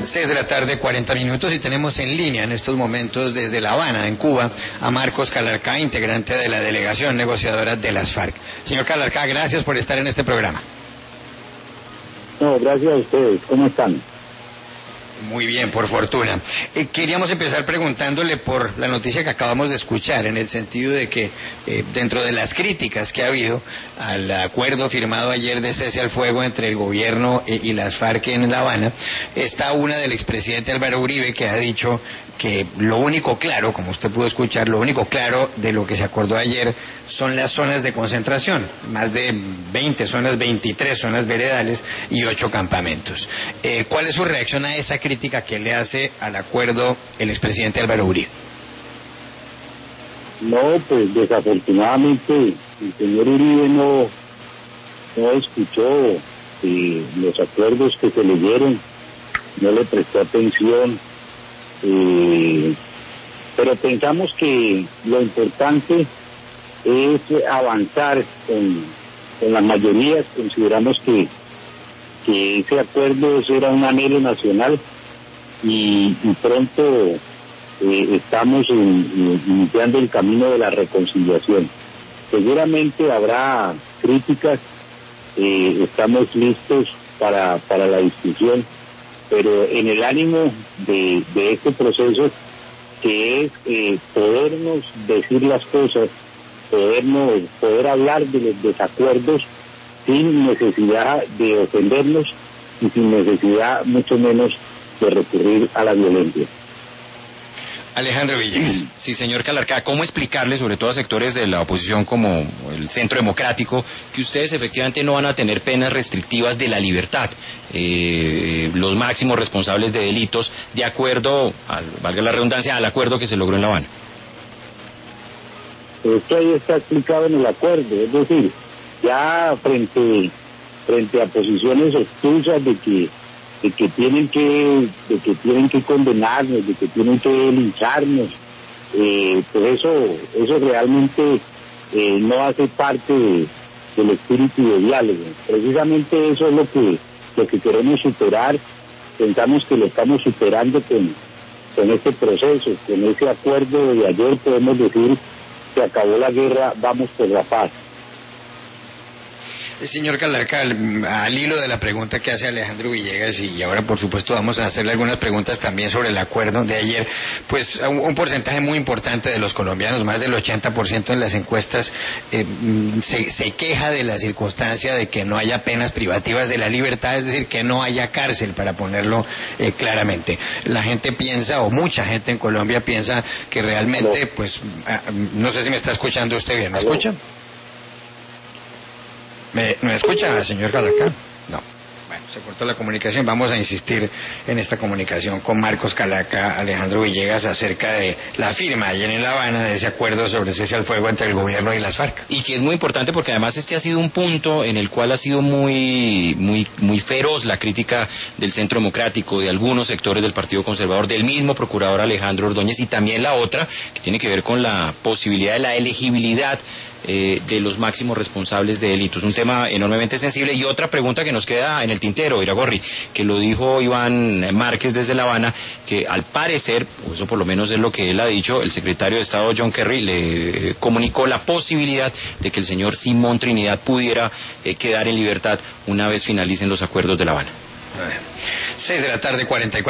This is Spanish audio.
6 de la tarde, 40 minutos, y tenemos en línea en estos momentos desde La Habana, en Cuba, a Marcos Calarcá, integrante de la delegación negociadora de las FARC. Señor Calarcá, gracias por estar en este programa. No, gracias a ustedes. ¿Cómo están? Muy bien, por fortuna. Queríamos empezar preguntándole por la noticia que acabamos de escuchar, en el sentido de que dentro de las críticas que ha habido al acuerdo firmado ayer de cese al fuego entre el gobierno y las FARC en La Habana, está una del expresidente Álvaro Uribe, que ha dicho que lo único claro, como usted pudo escuchar, lo único claro de lo que se acordó ayer son las zonas de concentración, más de 20 zonas, 23 zonas veredales y 8 campamentos. ¿Cuál es su reacción a esa crítica que le hace al acuerdo el expresidente Álvaro Uribe? No, pues desafortunadamente el señor Uribe no escuchó los acuerdos que se leyeron, no le prestó atención. Pero pensamos que lo importante es avanzar con las mayorías. Consideramos que ese acuerdo era un anhelo nacional y pronto estamos iniciando el camino de la reconciliación. Seguramente habrá críticas, estamos listos para la discusión, pero en el ánimo de este proceso, que es podernos decir las cosas, poder hablar de los desacuerdos sin necesidad de ofendernos y sin necesidad mucho menos de recurrir a la violencia. Alejandro Villegas. Sí, señor Calarcá, ¿cómo explicarle, sobre todo a sectores de la oposición como el Centro Democrático, que ustedes efectivamente no van a tener penas restrictivas de la libertad, los máximos responsables de delitos, de acuerdo, valga la redundancia, al acuerdo que se logró en La Habana? Esto ahí está explicado en el acuerdo, es decir, ya frente a posiciones obtusas de que tienen que condenarnos, de que tienen que lincharnos, pues eso realmente no hace parte del espíritu de diálogo. Precisamente eso es lo que queremos superar. Pensamos que lo estamos superando con este proceso, con ese acuerdo de ayer. Podemos decir que acabó la guerra, vamos por la paz. Señor Calarcá, al hilo de la pregunta que hace Alejandro Villegas, y ahora por supuesto vamos a hacerle algunas preguntas también sobre el acuerdo de ayer, pues un porcentaje muy importante de los colombianos, más del 80% en las encuestas, se queja de la circunstancia de que no haya penas privativas de la libertad, es decir, que no haya cárcel, para ponerlo claramente. La gente piensa, o mucha gente en Colombia piensa, que realmente, pues, no sé si me está escuchando usted bien, ¿me escucha? ¿Me escucha, señor Calarcá? No. Bueno, se cortó la comunicación. Vamos a insistir en esta comunicación con Marcos Calarcá, Alejandro Villegas, acerca de la firma ayer en La Habana de ese acuerdo sobre cese al fuego entre el gobierno y las FARC. Y que es muy importante porque además este ha sido un punto en el cual ha sido muy feroz la crítica del Centro Democrático, de algunos sectores del Partido Conservador, del mismo procurador Alejandro Ordóñez, y también la otra, que tiene que ver con la posibilidad de la elegibilidad de los máximos responsables de delitos, un tema enormemente sensible. Y otra pregunta que nos queda en el tintero, Iragorri, que lo dijo Iván Márquez desde La Habana, que al parecer, o eso por lo menos es lo que él ha dicho, el secretario de Estado John Kerry le comunicó la posibilidad de que el señor Simón Trinidad pudiera quedar en libertad una vez finalicen los acuerdos de La Habana. 6 de la tarde, 44.